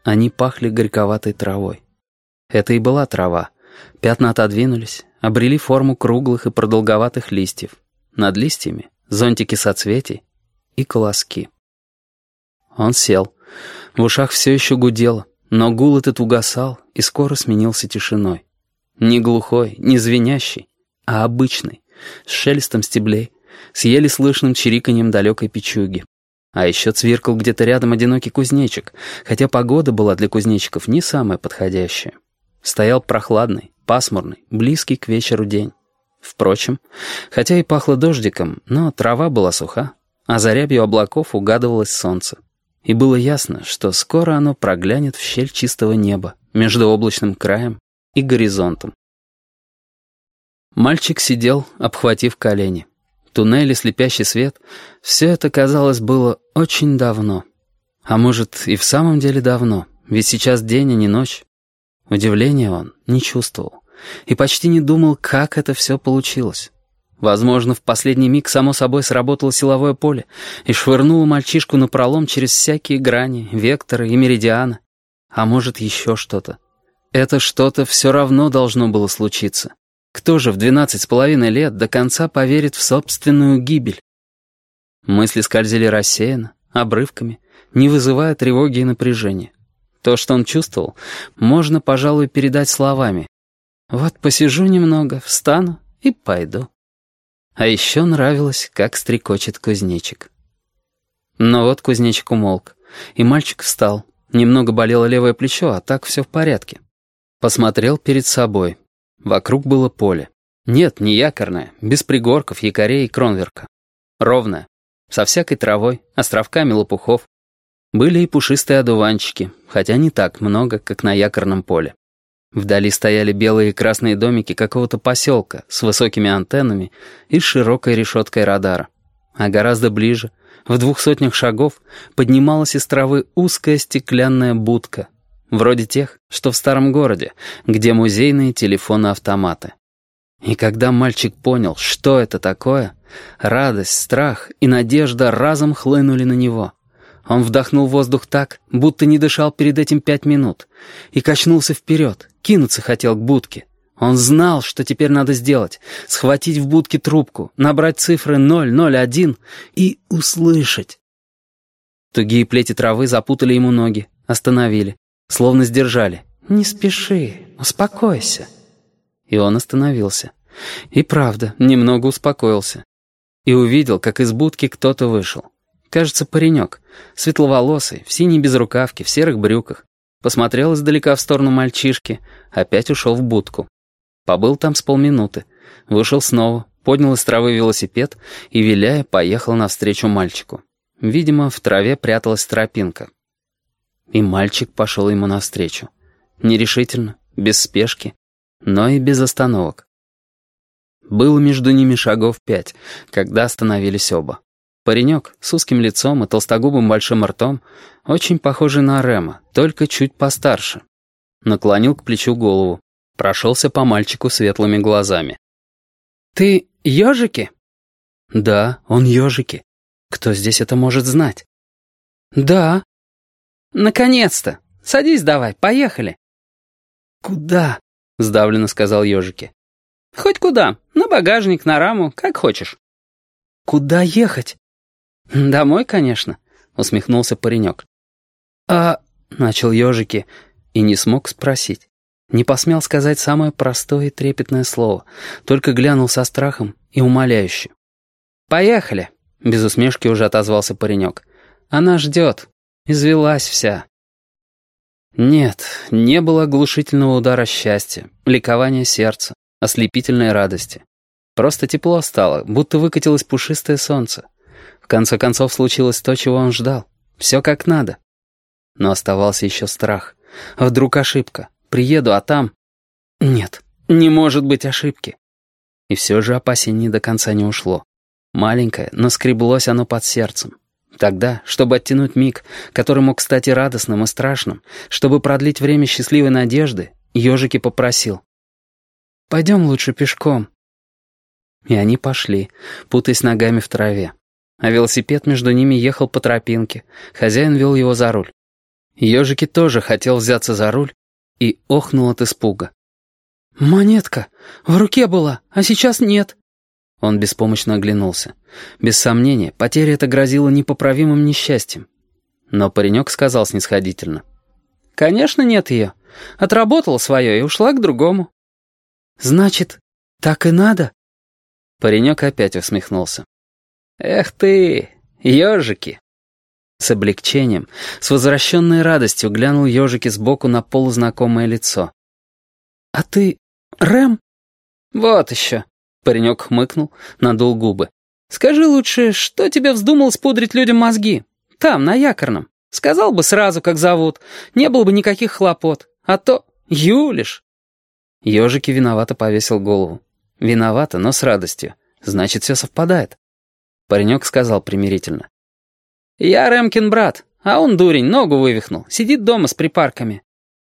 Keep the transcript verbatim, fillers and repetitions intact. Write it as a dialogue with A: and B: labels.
A: Они пахли горьковатой травой. Это и была трава. Пятна отодвинулись, обрели форму круглых и продолговатых листьев. Над листьями зонтики соцветий и колоски. Он сел. В ушах все еще гудело, но гул этот угасал и скоро сменился тишиной. Не глухой, не звенящий, а обычный, с шелестом стеблей, с еле слышным чириканьем далекой печуги. А еще цвиркал где-то рядом одинокий кузнечик, хотя погода была для кузнечиков не самая подходящая. Стоял прохладный, пасмурный, близкий к вечеру день. Впрочем, хотя и пахло дождиком, но трава была суха, а за рябью облаков угадывалось солнце. И было ясно, что скоро оно проглянет в щель чистого неба между облачным краем и горизонтом. Мальчик сидел, обхватив колени. Туннель и слепящий свет — все это, казалось, было очень давно. А может, и в самом деле давно, ведь сейчас день, а не ночь. Удивления он не чувствовал и почти не думал, как это все получилось. Возможно, в последний миг само собой сработало силовое поле и швырнуло мальчишку напролом через всякие грани, векторы и меридианы. А может, еще что-то. Это что-то все равно должно было случиться. Кто же в двенадцать с половиной лет до конца поверит в собственную гибель? Мысли скользили рассеянно, обрывками, не вызывая тревоги и напряжения. То, что он чувствовал, можно, пожалуй, передать словами. Вот посижу немного, встану и пойду. А еще нравилось, как стрекочет кузнечик. Но вот кузнечик умолк, и мальчик встал. Немного болело левое плечо, а так все в порядке. Посмотрел перед собой. Вокруг было поле. Нет, не якорное, без пригорков, якорей и кронверка. Ровное, со всякой травой, островками лопухов. Были и пушистые одуванчики, хотя не так много, как на якорном поле. Вдали стояли белые и красные домики какого-то поселка с высокими антеннами и широкой решеткой радара. А гораздо ближе, в двух сотнях шагов, поднималась из травы узкая стеклянная будка, вроде тех, что в старом городе, где музейные телефоны-автоматы. И когда мальчик понял, что это такое, радость, страх и надежда разом хлынули на него. Он вдохнул воздух так, будто не дышал перед этим пять минут, и качнулся вперед, кинуться хотел к будке. Он знал, что теперь надо сделать: схватить в будке трубку, набрать цифры ноль ноль один и услышать. Тугие плети травы запутали ему ноги, остановили, словно сдержали. «Не спеши, успокойся». И он остановился. И правда, немного успокоился. И увидел, как из будки кто-то вышел. Кажется, паренек, светловолосый, в синей безрукавке, в серых брюках. Посмотрел издалека в сторону мальчишки, опять ушел в будку. Побыл там с полминуты, вышел снова, поднял из травы велосипед и, виляя, поехал навстречу мальчику. Видимо, в траве пряталась тропинка. И мальчик пошел ему навстречу. Нерешительно, без спешки, но и без остановок. Было между ними шагов пять, когда остановились оба. Паренек с узким лицом и толстогубым большим ртом, очень похожий на Рема, только чуть постарше. Наклонил к плечу голову, прошелся по мальчику светлыми глазами. «Ты ежики?» «Да, он ежики. Кто здесь это может знать?» «Да». «Наконец-то! Садись давай, поехали!» «Куда?» — сдавленно сказал ежики. «Хоть куда, на багажник, на раму, как хочешь». «Куда ехать?» «Домой, конечно», — усмехнулся паренек. «А...» — начал ежики и не смог спросить. Не посмел сказать самое простое и трепетное слово, только глянул со страхом и умоляюще. «Поехали», — без усмешки уже отозвался паренек. «Она ждет. Извелась вся». Нет, не было оглушительного удара счастья, ликования сердца, ослепительной радости. Просто тепло стало, будто выкатилось пушистое солнце. В конце концов случилось то, чего он ждал. Все как надо. Но оставался еще страх. Вдруг ошибка. Приеду, а там... Нет, не может быть ошибки. И все же опасение до конца не ушло. Маленькое, но скреблось оно под сердцем. Тогда, чтобы оттянуть миг, который мог стать и радостным, и страшным, чтобы продлить время счастливой надежды, ежики попросил: «Пойдем лучше пешком». И они пошли, путаясь ногами в траве. А велосипед между ними ехал по тропинке. Хозяин вел его за руль. Ежики тоже хотел взяться за руль и охнул от испуга. «Монетка! В руке была, а сейчас нет!» Он беспомощно оглянулся. Без сомнения, потеря эта грозила непоправимым несчастьем. Но паренек сказал снисходительно. «Конечно, нет ее. Отработала свое и ушла к другому». «Значит, так и надо?» Паренек опять усмехнулся. «Эх ты, ежики!» С облегчением, с возвращенной радостью глянул ежики сбоку на полузнакомое лицо. «А ты Рэм?» «Вот еще!» Паренек хмыкнул, надул губы. «Скажи лучше, что тебе вздумалось пудрить людям мозги? Там, на Якорном. Сказал бы сразу, как зовут. Не было бы никаких хлопот. А то юлишь». Ежики виновато повесил голову. Виновато, но с радостью. Значит, все совпадает. Паренек сказал примирительно. «Я Рэмкин брат, а он, дурень, ногу вывихнул. Сидит дома с припарками.